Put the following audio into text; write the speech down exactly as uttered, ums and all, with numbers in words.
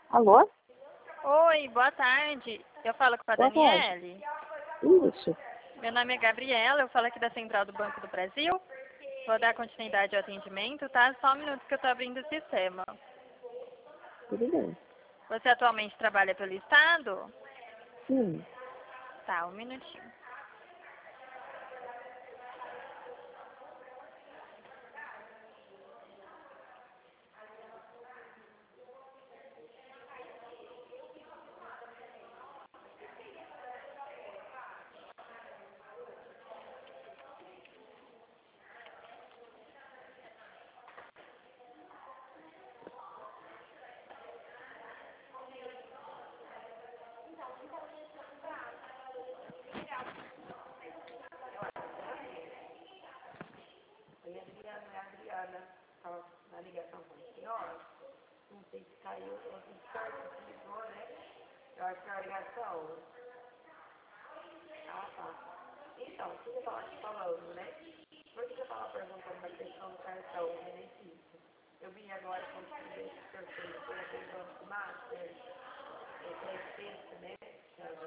Alô? Oi, boa tarde. Eu falo com a Boa tarde. Daniele. Isso. Meu nome é Gabriela, eu falo aqui da Central do Banco do Brasil. Vou dar continuidade ao atendimento, tá? Só um minuto que eu tô abrindo o sistema. Tudo bem. Você atualmente trabalha pelo Estado? Sim. Tá, um minutinho. Oi, Adriana, é a Adriana. Estava na ligação com a senhora. Não sei se caiu, não sei se caiu, se ligou, né? Eu acho que é a ligação. Ah, tá. Então, o que eu estava te falando, né? Por que eu estava perguntando da questão do cartão, o benefício? Eu vim agora com o benefício sorteio pelo Banco Master, o pré-sexto, né?